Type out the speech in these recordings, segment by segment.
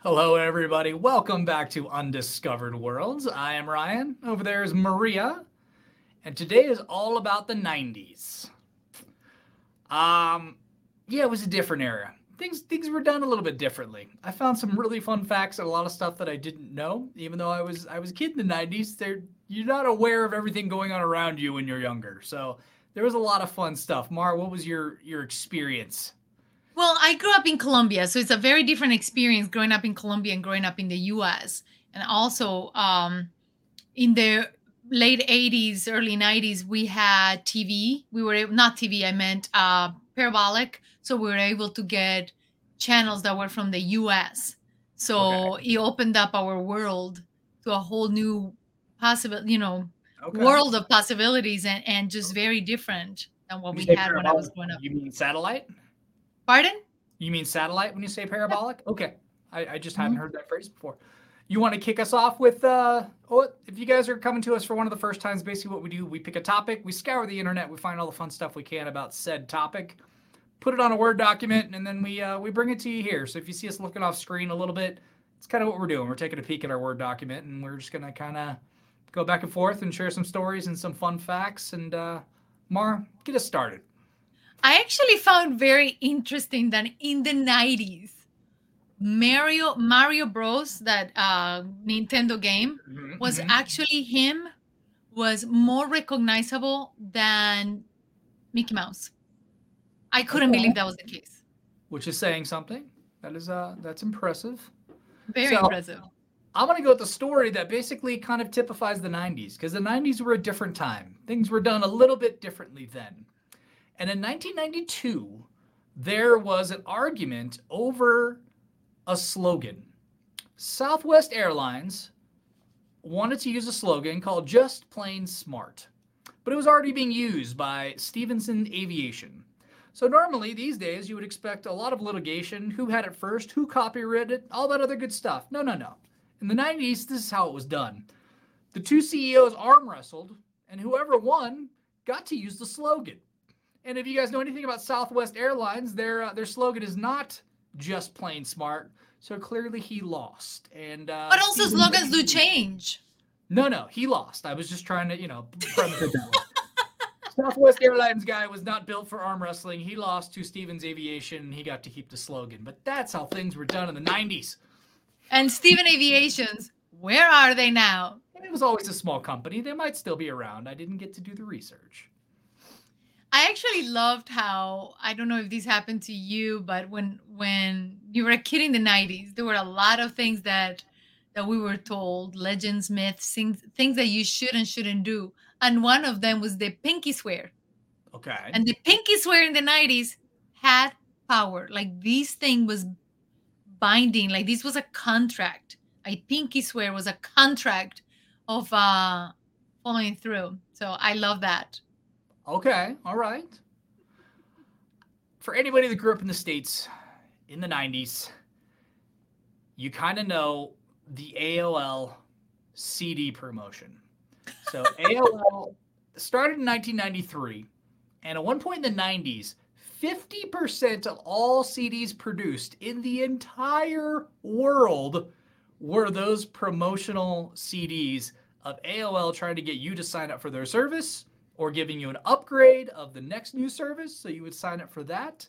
Hello, everybody. Welcome back to Undiscovered Worlds. I am Ryan. Over there is Maria. And today is all about the 90s. Um, yeah, it was a different era. Things were done a little bit differently. I found some really fun facts and a lot of stuff that I didn't know. Even though I was a kid in the 90s, you're not aware of everything going on around you when you're younger. So there was a lot of fun stuff. Mar, what was your experience? Well, I grew up in Colombia, so it's a very different experience growing up in Colombia and growing up in the US. And also, in the late 80s, early 90s, we had TV. Not TV, I meant parabolic. So we were able to get channels that were from the US. Okay. So it opened up our world to a whole new possible, Okay. world of possibilities and just very different than what When you we say had when I was parabolic, growing up. you mean satellite? Pardon? You mean satellite when you say Yep. parabolic? Okay. I just hadn't Mhm. heard that phrase before. You want to kick us off with if you guys are coming to us for one of the first times, basically what we do, we pick a topic, we scour the internet, we find all the fun stuff we can about said topic, put it on a Word document, and then we bring it to you here. So if you see us looking off screen a little bit, it's kind of what we're doing. We're taking a peek at our Word document and we're just gonna kind of go back and forth and share some stories and some fun facts. And Mar, get us started. I actually found very interesting that in the 90s, Mario Bros, that Nintendo game, was Mm-hmm. actually him, was more recognizable than Mickey Mouse. I couldn't Okay. believe that was the case. Which is saying something. That's impressive. Very So impressive. I'm gonna go with the story that basically kind of typifies the '90s because the '90s were a different time. Things were done a little bit differently then. And in 1992, there was an argument over a slogan. Southwest Airlines wanted to use a slogan called "Just Plain Smart," but it was already being used by Stevenson Aviation. So normally these days you would expect a lot of litigation, who had it first, who copyrighted it, all that other good stuff. No, no, no. In the 90s, this is how it was done. The two CEOs arm wrestled, and whoever won got to use the slogan. And if you guys know anything about Southwest Airlines, their slogan is not just plain smart. So clearly he lost. And But also Stephen, slogans do change. no, no, he lost. I was just trying to, premise it that way. Southwest Airlines guy was not built for arm wrestling. He lost to Stevens Aviation. And he got to keep the slogan. But that's how things were done in the 90s. And Steven Aviations, where are they now? And it was always a small company. They might still be around. I didn't get to do the research. I actually loved how, I don't know if this happened to you, but when you were a kid in the 90s, there were a lot of things that we were told, legends, myths, things that you should and shouldn't do. And one of them was the pinky swear. Okay. And the pinky swear in the 90s had power. Like this thing was binding, like this was a contract. A pinky swear was a contract of following through. So I love that. Okay. All right. For anybody that grew up in the States in the 90s, you kind of know the AOL CD promotion. So AOL started in 1993, and at one point in the 90s, 50% of all CDs produced in the entire world were those promotional CDs of AOL trying to get you to sign up for their service or giving you an upgrade of the next new service. So you would sign up for that.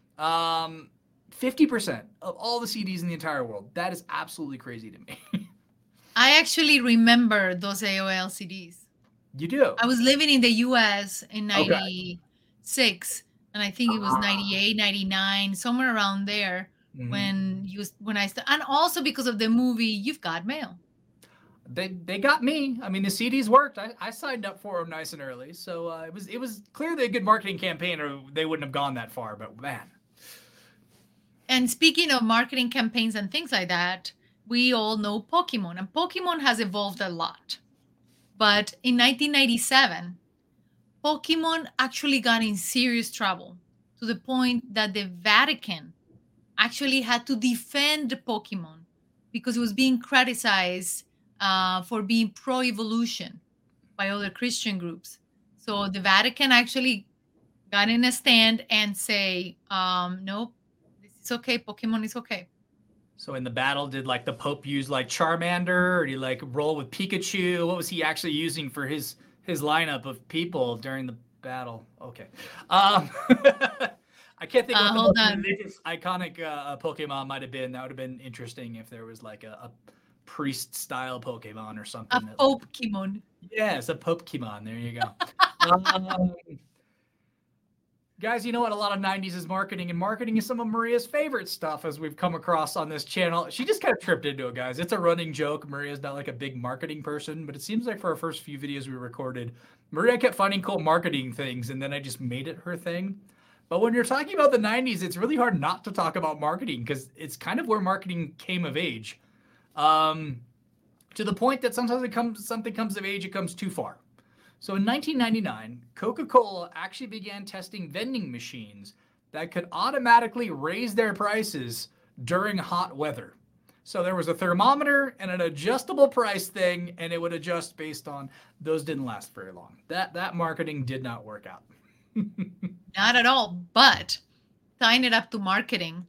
50% of all the CDs in the entire world. That is absolutely crazy to me. I actually remember those AOL CDs. You do? I was living in the US in Okay. 96, and I think it was Ah. 98, 99, somewhere around there Mhm. when and also because of the movie You've Got Mail. They got me. I mean, the CDs worked. I signed up for them nice and early, so it was clearly a good marketing campaign, or they wouldn't have gone that far. But man, And speaking of marketing campaigns and things like that, we all know Pokemon, and Pokemon has evolved a lot. But in 1997, Pokemon actually got in serious trouble to the point that the Vatican actually had to defend Pokemon because it was being criticized for being pro evolution by other Christian groups. So the Vatican actually got in a stand and say, nope, this is okay. Pokemon is okay. So in the battle, did like the Pope use like Charmander, or did he like roll with Pikachu? What was he actually using for his lineup of people during the battle? Okay. I can't think of what the Hold most on. religious, iconic Pokemon might have been. That would have been interesting if there was like a priest style Pokemon or A something. That, Pokemon. yes, a Pokemon. There you go. Guys, you know what? A lot of 90s is marketing, and marketing is some of Maria's favorite stuff as we've come across on this channel. She just kind of tripped into it, guys. It's a running joke. Maria's not like a big marketing person, but it seems like for our first few videos we recorded, Maria kept finding cool marketing things, and then I just made it her thing. But when you're talking about the 90s, it's really hard not to talk about marketing because it's kind of where marketing came of age. To the point that sometimes something comes of age, it comes too far. So in 1999, Coca-Cola actually began testing vending machines that could automatically raise their prices during hot weather. So there was a thermometer and an adjustable price thing, and it would adjust based on those. Didn't last very long. That marketing did not work out. Not at all. But tying it up to marketing,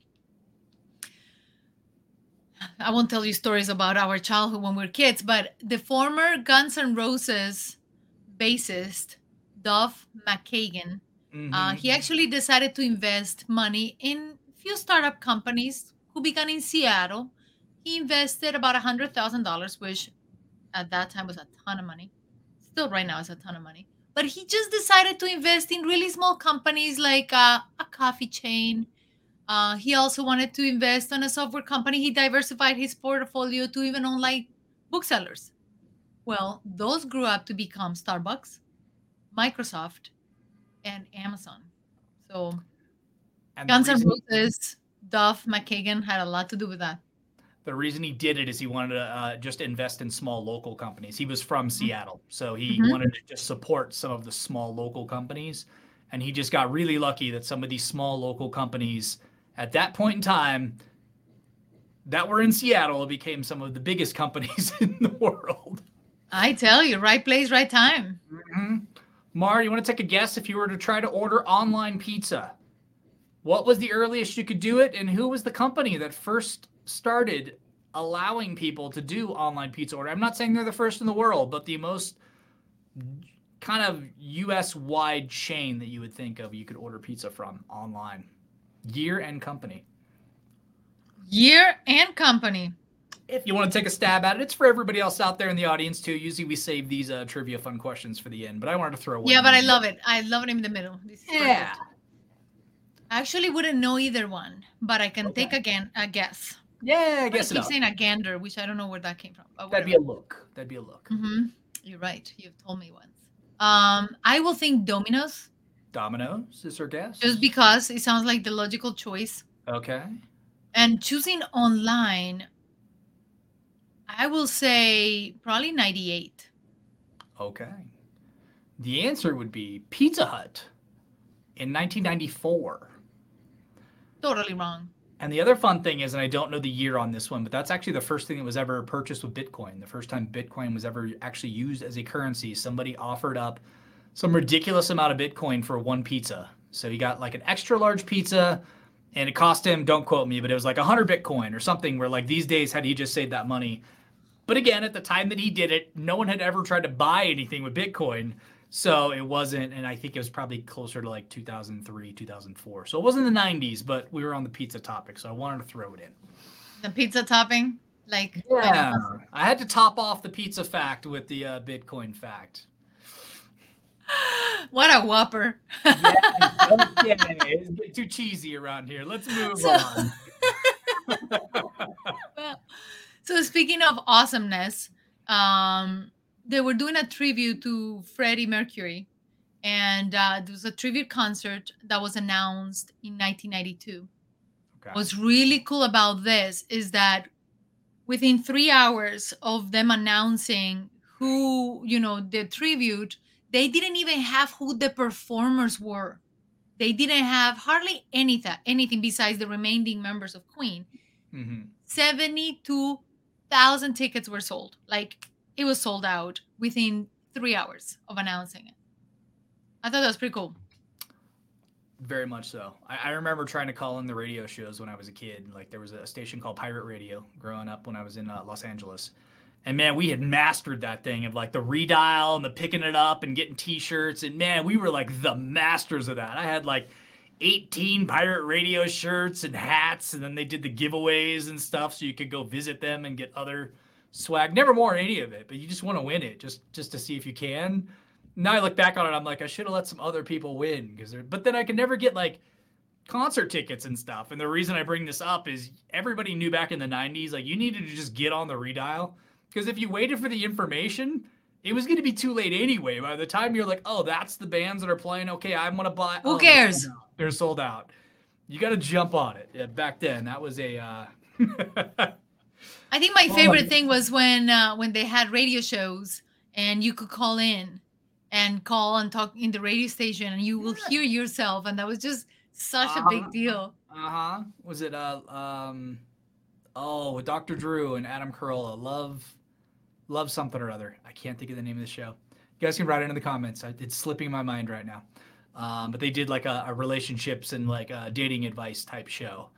I won't tell you stories about our childhood when we were kids, but the former Guns N' Roses bassist, Duff McKagan, he actually decided to invest money in a few startup companies who began in Seattle. He invested about $100,000, which at that time was a ton of money. Still, right now, is a ton of money. But he just decided to invest in really small companies like a coffee chain. He also wanted to invest in a software company. He diversified his portfolio to even online booksellers. Well, those grew up to become Starbucks, Microsoft, and Amazon. So And Guns N' Roses, Duff McKagan had a lot to do with that. The reason he did it is he wanted to just invest in small local companies. He was from Seattle, so he wanted to just support some of the small local companies. And he just got really lucky that some of these small local companies at that point in time that were in Seattle became some of the biggest companies in the world. I tell you, right place, right time. Mar, you want to take a guess if you were to try to order online pizza? What was the earliest you could do it, and who was the company that first started allowing people to do online pizza order? I'm not saying they're the first in the world, but the most kind of US-wide chain that you would think of you could order pizza from online. Year and company. Year and company. If you want to take a stab at it, it's for everybody else out there in the audience too. Usually we save these trivia fun questions for the end, but I wanted to throw one. Yeah, but I love it. I love it in the middle. This is yeah. Perfect. I actually wouldn't know either one, but I can take again a guess. Yeah, I guess I keep saying a gander, which I don't know where that came from. But that'd be a look. That'd be a look. You're right. You've told me once. I will think Domino's. Domino's is her guess? Just because it sounds like the logical choice. Okay. And choosing online, I will say probably 98. Okay. The answer would be Pizza Hut in 1994. Totally wrong. And the other fun thing is, and I don't know the year on this one, but that's actually the first thing that was ever purchased with Bitcoin. The first time Bitcoin was ever actually used as a currency. Somebody offered up some ridiculous amount of Bitcoin for one pizza. So he got like an extra large pizza, and it cost him, don't quote me, but it was like 100 Bitcoin or something, where like these days, had he just saved that money. But again, at the time that he did it, no one had ever tried to buy anything with Bitcoin. So it wasn't, and I think it was probably closer to like 2003, 2004. So it wasn't the 90s, but we were on the pizza topic, so I wanted to throw it in. The pizza topping? Like, yeah, I had to top off the pizza fact with the Bitcoin fact. What a whopper. Okay, it's getting too cheesy around here. Let's move on. Well, so speaking of awesomeness, they were doing a tribute to Freddie Mercury, and there was a tribute concert that was announced in 1992. Okay. What's really cool about this is that within 3 hours of them announcing who, the tribute, they didn't even have who the performers were. They didn't have hardly anything besides the remaining members of Queen. 72,000 tickets were sold. Like, it was sold out within 3 hours of announcing it. I thought that was pretty cool. Very much so. I remember trying to call in the radio shows when I was a kid. Like there was a station called Pirate Radio growing up when I was in Los Angeles. And man, we had mastered that thing of like the redial and the picking it up and getting t-shirts. And man, we were like the masters of that. I had like 18 pirate radio shirts and hats. And then they did the giveaways and stuff so you could go visit them and get other swag. Never more any of it, but you just want to win it just to see if you can. Now I look back on it, I'm like, I should have let some other people win but then I could never get like concert tickets and stuff. And the reason I bring this up is everybody knew back in the 90s, like you needed to just get on the redial. Because if you waited for the information, it was going to be too late anyway. By the time you're like, oh, that's the bands that are playing. Okay, I want to buy. Who cares? They're sold out. You got to jump on it. Yeah, back then, that was a. I think my favorite thing was when they had radio shows and you could call in and call and talk in the radio station and you will hear yourself. And that was just such a big deal. Was it with Dr. Drew and Adam Carolla, Love something or other. I can't think of the name of the show. You guys can write it in the comments. It's slipping my mind right now. But they did like a relationships and like a dating advice type show.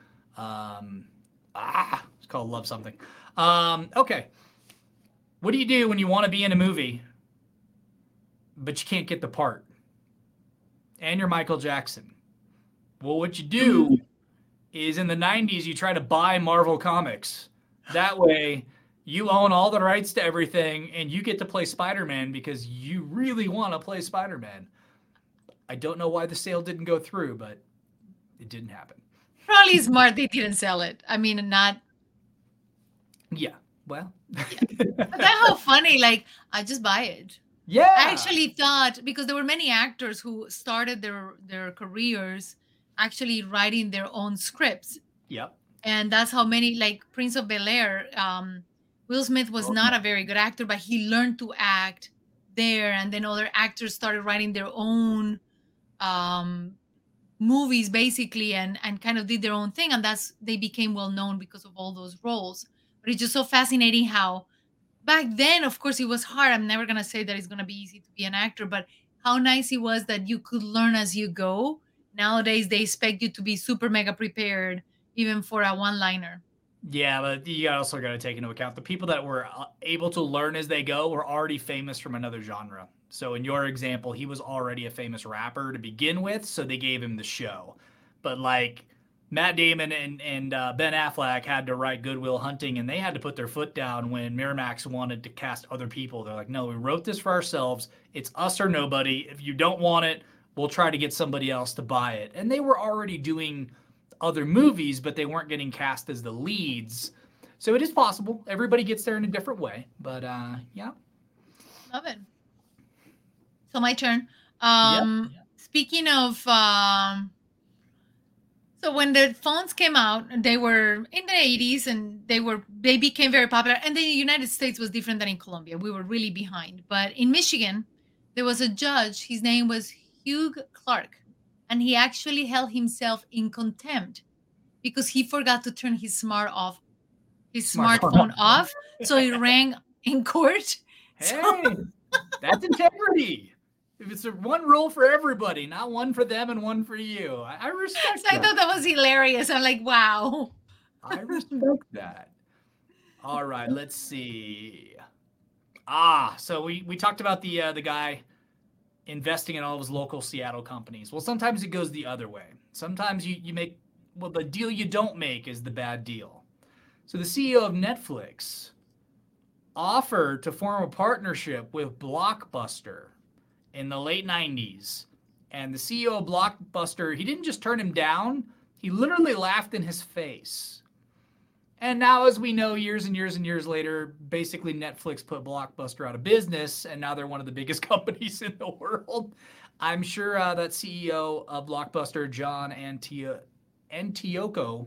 It's called Love Something. Okay. What do you do when you want to be in a movie, but you can't get the part? And you're Michael Jackson. Well, what you do is in the 90s, you try to buy Marvel Comics. That way, you own all the rights to everything, and you get to play Spider-Man because you really want to play Spider-Man. I don't know why the sale didn't go through, but it didn't happen. Probably smart they didn't sell it. I mean, not... Yeah, well... Yeah. But that's how funny, like, I just buy it. Yeah! I actually thought, because there were many actors who started their careers actually writing their own scripts. Yep. And that's how many, like Prince of Bel-Air, Will Smith was not a very good actor, but he learned to act there. And then other actors started writing their own movies, basically, and kind of did their own thing. And they became well known because of all those roles. But it's just so fascinating how back then, of course, it was hard. I'm never going to say that it's going to be easy to be an actor, but how nice it was that you could learn as you go. Nowadays, they expect you to be super mega prepared, even for a one-liner. Yeah, but you also got to take into account the people that were able to learn as they go were already famous from another genre. So in your example, he was already a famous rapper to begin with, so they gave him the show. But like Matt Damon and Ben Affleck had to write Good Will Hunting, and they had to put their foot down when Miramax wanted to cast other people. They're like, no, we wrote this for ourselves. It's us or nobody. If you don't want it, we'll try to get somebody else to buy it. And they were already doing other movies, but they weren't getting cast as the leads. So it is possible. Everybody gets there in a different way. But yeah. Love it. So my turn. Yep. Speaking of, so when the phones came out, they were in the 80s and they became very popular. And the United States was different than in Colombia. We were really behind. But in Michigan, there was a judge. His name was Hugh Clark. And he actually held himself in contempt because he forgot to turn his smartphone off. So it rang in court. Hey, that's integrity. If it's one rule for everybody, not one for them and one for you. I respect that. I thought that was hilarious. I'm like, wow. I respect that. All right, let's see. So we talked about the guy investing in all of his local Seattle companies. Well, sometimes it goes the other way. Sometimes you make, the deal you don't make is the bad deal. So the CEO of Netflix offered to form a partnership with Blockbuster in the late 90s. And the CEO of Blockbuster, he didn't just turn him down, he literally laughed in his face. And now, as we know, years and years and years later, basically Netflix put Blockbuster out of business, and now they're one of the biggest companies in the world. I'm sure that CEO of Blockbuster, John Antioco,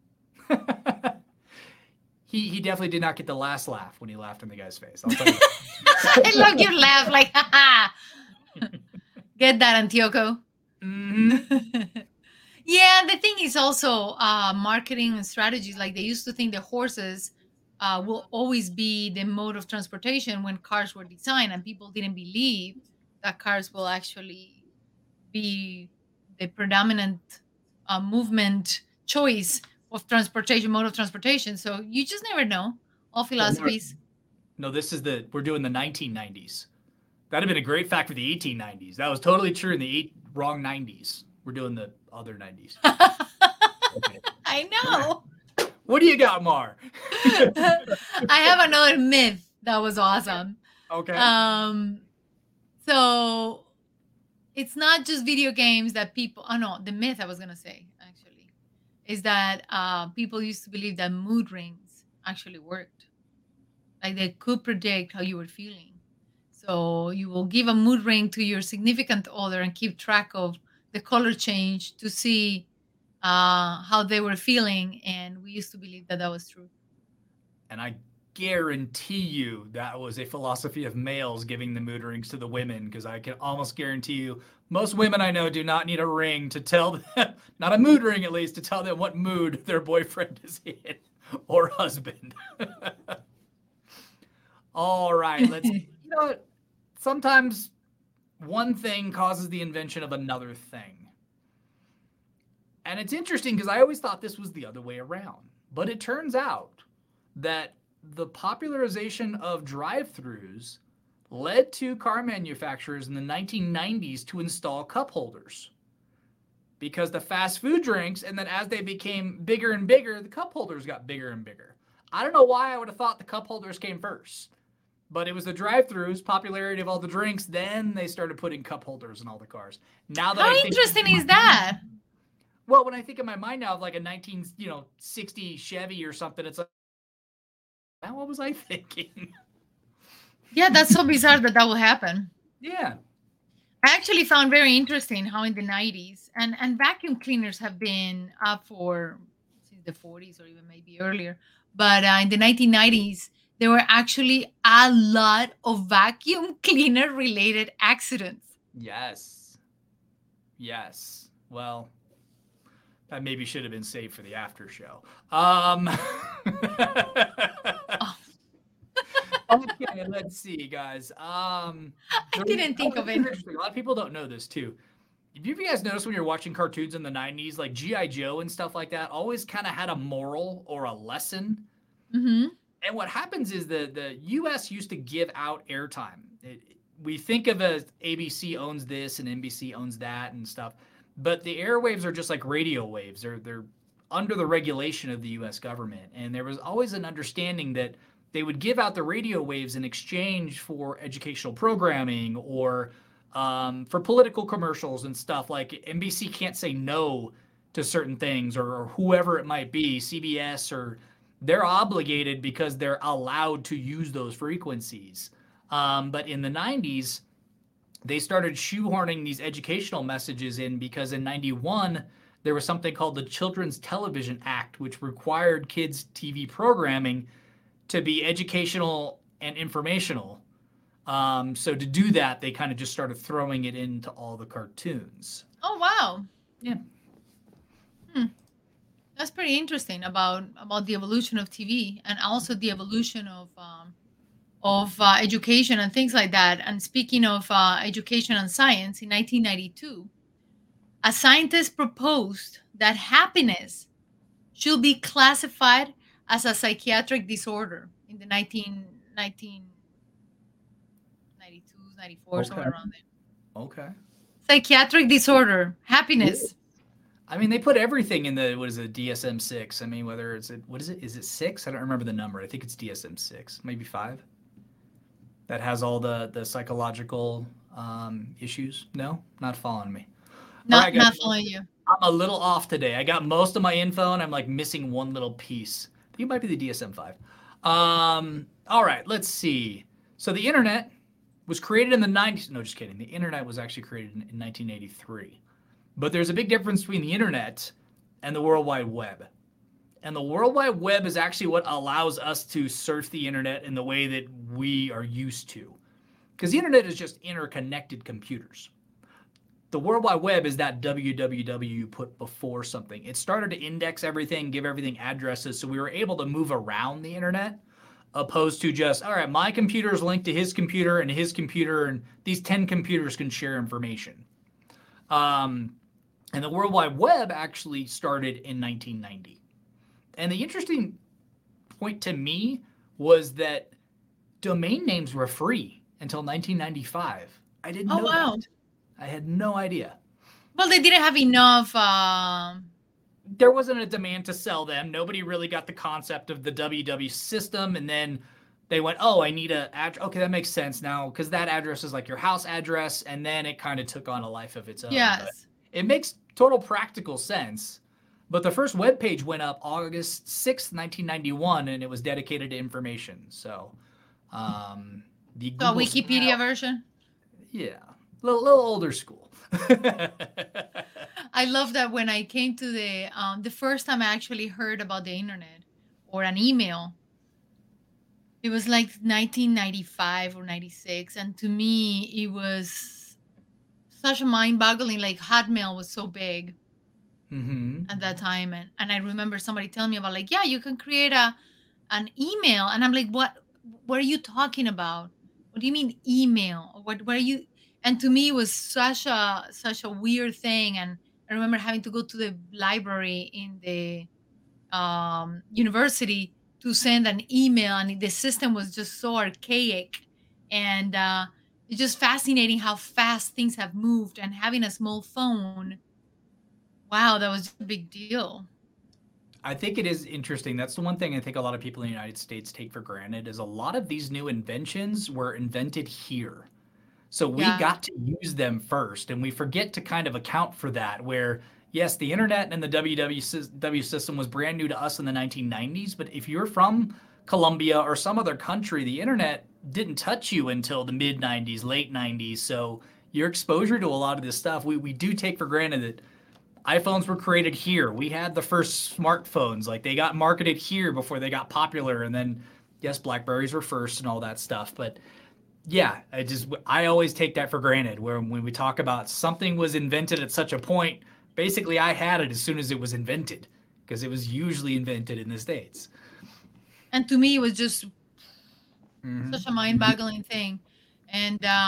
he definitely did not get the last laugh when he laughed in the guy's face. I'll tell you I love your laugh, like, haha. Get that, Antioco. Mm-hmm. Yeah, the thing is also marketing and strategies. Like they used to think the horses will always be the mode of transportation when cars were designed, and people didn't believe that cars will actually be the predominant movement choice of transportation, mode of transportation. So you just never know. All philosophies. No, we're doing the 1990s. That'd have been a great fact for the 1890s. That was totally true in the wrong 90s. We're doing the other 90s. Okay. I know. What do you got, Mar? I have another myth that was awesome. Okay. So it's not just video games that people. Oh no, the myth I was gonna say actually is that people used to believe that mood rings actually worked. Like they could predict how you were feeling. So you will give a mood ring to your significant other and keep track of the color change to see how they were feeling. And we used to believe that that was true. And I guarantee you that was a philosophy of males giving the mood rings to the women, because I can almost guarantee you most women I know do not need a ring to tell them, not a mood ring at least, to tell them what mood their boyfriend is in or husband. All right, let's, sometimes one thing causes the invention of another thing. And it's interesting because I always thought this was the other way around. But it turns out that the popularization of drive-thrus led to car manufacturers in the 1990s to install cup holders. Because the fast food drinks, and then as they became bigger and bigger, the cup holders got bigger and bigger. I don't know why I would have thought the cup holders came first. But it was the drive-thrus, popularity of all the drinks, then they started putting cup holders in all the cars. Now that How interesting is that? Well, when I think in my mind now of like a 1960 Chevy or something, it's like, what was I thinking? Yeah, that's so bizarre that will happen. Yeah. I actually found very interesting how in the 90s, and vacuum cleaners have been up for since the 40s or even maybe earlier, but in the 1990s, there were actually a lot of vacuum cleaner related accidents. Yes. Yes. Well, that maybe should have been saved for the after show. Okay, let's see, guys. I didn't think of it. A lot of people don't know this too. Have you guys noticed when you're watching cartoons in the 90s, like G.I. Joe and stuff like that, always kind of had a moral or a lesson? Mm-hmm. And what happens is the U.S. used to give out airtime. We think of as ABC owns this and NBC owns that and stuff, but the airwaves are just like radio waves. They're under the regulation of the U.S. government, and there was always an understanding that they would give out the radio waves in exchange for educational programming or for political commercials and stuff. Like NBC can't say no to certain things, or whoever it might be, CBS, or they're obligated because they're allowed to use those frequencies. But in the 90s, they started shoehorning these educational messages in because in 91, there was something called the Children's Television Act, which required kids' TV programming to be educational and informational. So to do that, they kind of just started throwing it into all the cartoons. Oh, wow. Yeah. That's pretty interesting about the evolution of TV and also the evolution of education and things like that. And speaking of education and science, in 1992, a scientist proposed that happiness should be classified as a psychiatric disorder in the 1992, 94, Okay. somewhere around there. Okay. Psychiatric disorder, happiness. I mean, they put everything in the, what is it, DSM-6. I mean, whether it's, what is it? Is it 6? I don't remember the number. I think it's DSM-6, maybe 5. That has all the psychological issues. No, not following me. Not following you. I'm a little off today. I got most of my info and I'm like missing one little piece. I think it might be the DSM-5. All right, let's see. So the internet was created in the 90s. No, just kidding. The internet was actually created in 1983. But there's a big difference between the internet and the World Wide Web. And the World Wide Web is actually what allows us to surf the internet in the way that we are used to. Because the internet is just interconnected computers. The World Wide Web is that www you put before something. It started to index everything, give everything addresses, so we were able to move around the internet, opposed to just, all right, my computer is linked to his computer, and these 10 computers can share information. And the World Wide Web actually started in 1990. And the interesting point to me was that domain names were free until 1995. I didn't Oh, know wow. that. I had no idea. Well, they didn't have enough. There wasn't a demand to sell them. Nobody really got the concept of the www system. And then they went, oh, I need a address. Okay, that makes sense now because that address is like your house address. And then it kind of took on a life of its own. Yes. But it makes total practical sense. But the first web page went up August 6th, 1991, and it was dedicated to information. So the Google Wikipedia style, version? Yeah, a little older school. I love that when I came to the first time I actually heard about the internet or an email, it was like 1995 or 96. And to me, it was such a mind-boggling, like Hotmail was so big at that time. And I remember somebody telling me about like, yeah, you can create an email. And I'm like, what are you talking about? What do you mean email? What are you? And to me, it was such a weird thing. And I remember having to go to the library in the university to send an email, and the system was just so archaic. And it's just fascinating how fast things have moved. And having a small phone, wow, that was a big deal. I think it is interesting. That's the one thing I think a lot of people in the United States take for granted is a lot of these new inventions were invented here. So we Yeah. got to use them first, and we forget to kind of account for that. Where, yes, the internet and the www system was brand new to us in the 1990s, but if you're from Colombia or some other country, the internet didn't touch you until the mid 90s, late 90s. So your exposure to a lot of this stuff, we do take for granted that iPhones were created here. We had the first smartphones. Like they got marketed here before they got popular. And then, yes, Blackberries were first and all that stuff. But yeah, I always take that for granted. Where when we talk about something was invented at such a point, basically I had it as soon as it was invented because it was usually invented in the States. And to me, it was just such a mind-boggling thing. And so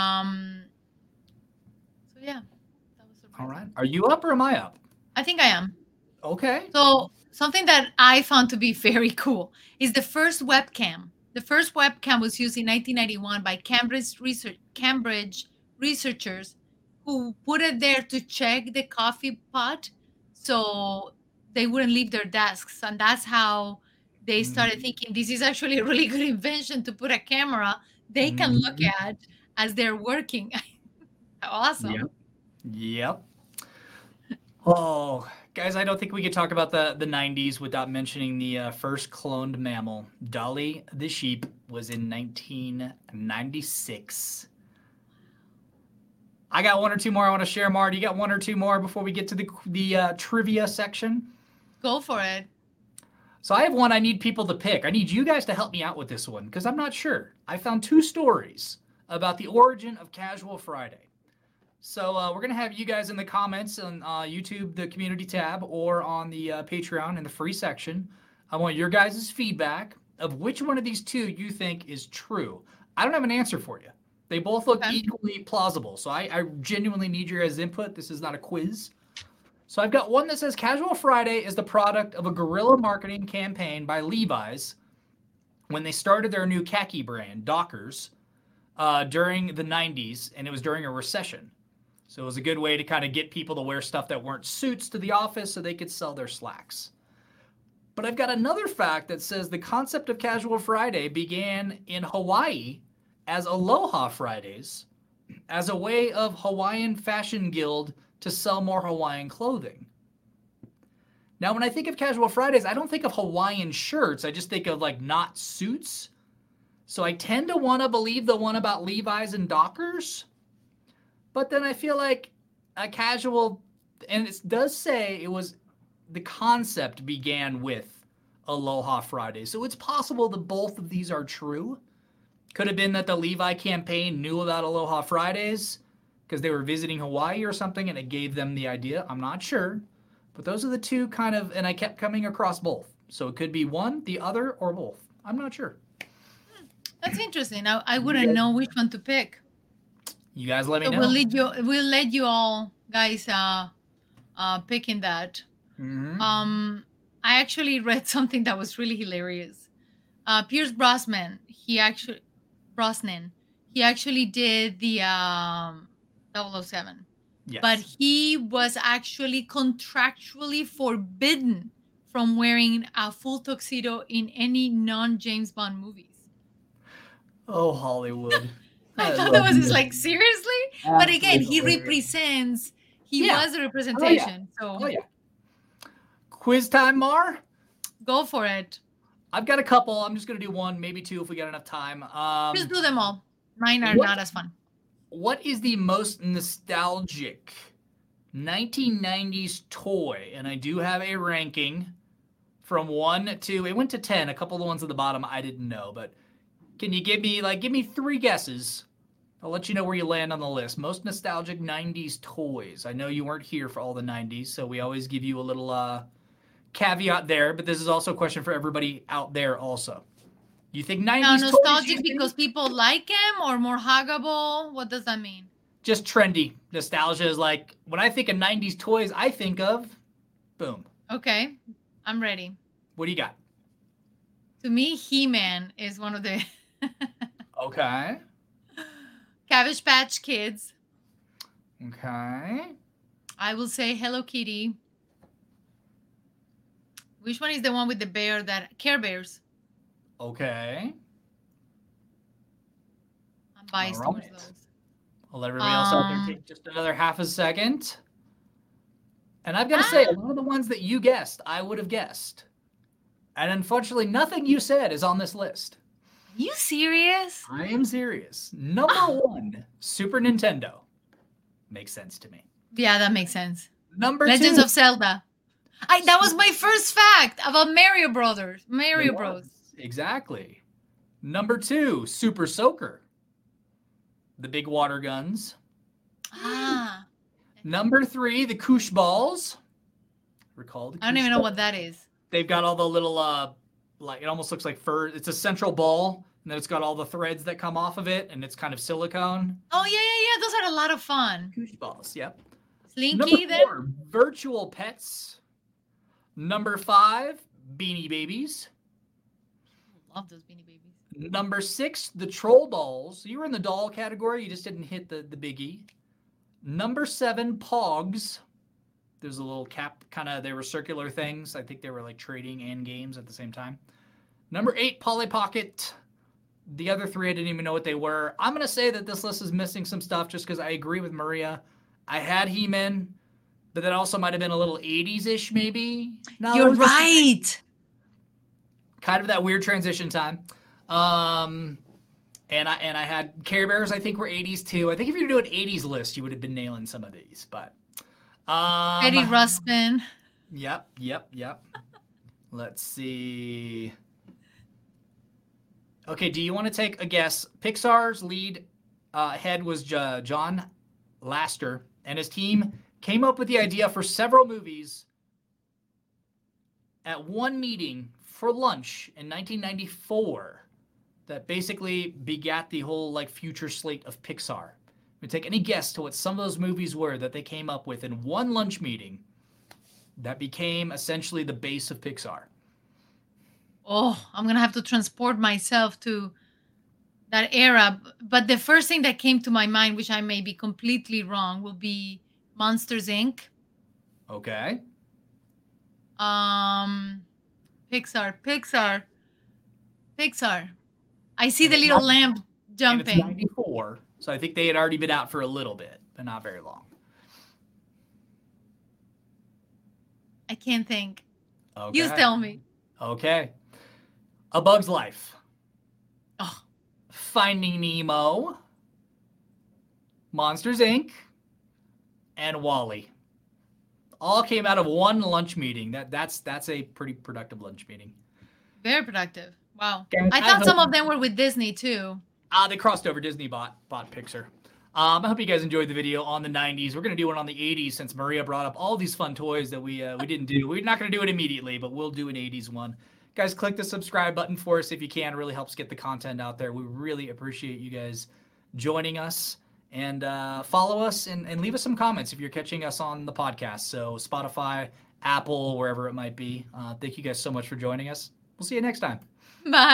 yeah, that was All right. Are you up or am I up? I think I am. Okay. So something that I found to be very cool is the first webcam. The first webcam was used in 1991 by Cambridge researchers who put it there to check the coffee pot so they wouldn't leave their desks. And that's how they started thinking this is actually a really good invention to put a camera they can look at as they're working. Awesome. Yep. Oh, guys, I don't think we could talk about the 90s without mentioning the first cloned mammal. Dolly the sheep was in 1996. I got one or two more I want to share, Mar. Do you got one or two more before we get to the trivia section? Go for it. So I have one I need people to pick. I need you guys to help me out with this one because I'm not sure. I found two stories about the origin of Casual Friday. So we're going to have you guys in the comments on YouTube, the community tab, or on the Patreon in the free section. I want your guys' feedback of which one of these two you think is true. I don't have an answer for you. They both look equally plausible. So I genuinely need your guys' input. This is not a quiz. So I've got one that says Casual Friday is the product of a guerrilla marketing campaign by Levi's when they started their new khaki brand, Dockers, during the 90s, and it was during a recession. So it was a good way to kind of get people to wear stuff that weren't suits to the office so they could sell their slacks. But I've got another fact that says the concept of Casual Friday began in Hawaii as Aloha Fridays as a way of Hawaiian Fashion Guild to sell more Hawaiian clothing. Now, when I think of Casual Fridays, I don't think of Hawaiian shirts. I just think of like not suits. So I tend to want to believe the one about Levi's and Dockers. But then I feel like a casual, and it does say it was, the concept began with Aloha Friday. So it's possible that both of these are true. Could have been that the Levi campaign knew about Aloha Fridays because they were visiting Hawaii or something and it gave them the idea. I'm not sure. But those are the two kind of, and I kept coming across both. So it could be one, the other, or both. I'm not sure. That's interesting. I wouldn't know which one to pick. You guys let me know. We'll let you all guys picking that. Mhm. I actually read something that was really hilarious. Pierce Brosnan, he actually did the 007, but Yes. he was actually contractually forbidden from wearing a full tuxedo in any non-James Bond movies. Oh, Hollywood. I I thought that love was just you. like, seriously? But again, Absolutely he hilarious. represents, he Yeah. was a Oh yeah. representation. Oh So yeah. Quiz time, Mar. go for it. I've got a couple. I'm just gonna do one, maybe two if we got enough time. Just do them all. Mine are What not as fun. what is the most nostalgic 1990s toy? And I do have a ranking from 1 to it went to 10. A couple of the ones at the bottom I didn't know, but can you give me 3 guesses? I'll let you know where you land on the list. Most nostalgic 90s toys. I know you weren't here for all the 90s, so we always give you a little caveat there, but this is also a question for everybody out there also. You think Now, 90s toys nostalgic used to because people like him or more huggable? What does that mean? just trendy. Nostalgia is like when I think of 90s toys, I think of boom. Okay, I'm ready. What do you got? To me, He-Man is one of the Okay. Cabbage Patch Kids. Okay. I will say Hello Kitty. Which one is the one with the bear that Care Bears? Okay. I'm biased All towards right. those. I'll let everybody else out there take just another half a second. And I've got to say, a lot of the ones that you guessed, I would have guessed. And unfortunately, nothing you said is on this list. Are you serious? I am serious. Number 1, Super Nintendo. Makes sense to me. Yeah, that makes sense. Number Legends 2. of Zelda. That was my first fact about Mario Brothers. Mario Bros. Exactly. Number 2, Super Soaker. The big water guns. Ah. Number 3, the Koosh balls. Recall the I don't Koosh even know balls? what that is. They've got all the little like it almost looks like fur. It's a central ball, and then it's got all the threads that come off of it, and it's kind of silicone. Oh, yeah. Those are a lot of fun. Koosh balls, yep. Slinky, Number then? 4, virtual pets. Number 5, Beanie Babies. Love those Beanie Babies. Number 6, the troll dolls. You were in the doll category. You just didn't hit the biggie. Number 7, Pogs. There's a little cap, they were circular things. I think they were like trading and games at the same time. Number 8, Polly Pocket. The other 3, I didn't even know what they were. I'm going to say that this list is missing some stuff just because I agree with Maria. I had He-Man, but that also might have been a little 80s-ish maybe. No, You're right. Kind of that weird transition time. And I had Care Bears, I think were 80s too. I think if you were doing an 80s list, you would have been nailing some of these, but Eddie Ruspin. Yep. Let's see. Okay, do you want to take a guess? Pixar's lead head was John Lasseter, and his team came up with the idea for several movies at one meeting for lunch in 1994 that basically begat the whole like future slate of Pixar. You take any guess to what some of those movies were that they came up with in one lunch meeting that became essentially the base of Pixar. Oh, I'm going to have to transport myself to that era. But the first thing that came to my mind, which I may be completely wrong, will be Monsters, Inc. Okay. Pixar. I see the little lamp jumping. And it's 94, so I think they had already been out for a little bit, but not very long. I can't think. Okay. You tell me. Okay. A Bug's Life. Oh. Finding Nemo. Monsters, Inc. And WALL-E. All came out of one lunch meeting. That's a pretty productive lunch meeting. Very productive. Wow. Okay, I thought some of them were with Disney too. They crossed over. Disney bought Pixar. I hope you guys enjoyed the video on the 90s. We're going to do one on the 80s since Maria brought up all these fun toys that we didn't do. We're not going to do it immediately, but we'll do an 80s one. Guys, click the subscribe button for us if you can. It really helps get the content out there. We really appreciate you guys joining us. And follow us and leave us some comments if you're catching us on the podcast. So Spotify, Apple, wherever it might be. Thank you guys so much for joining us. We'll see you next time. Bye.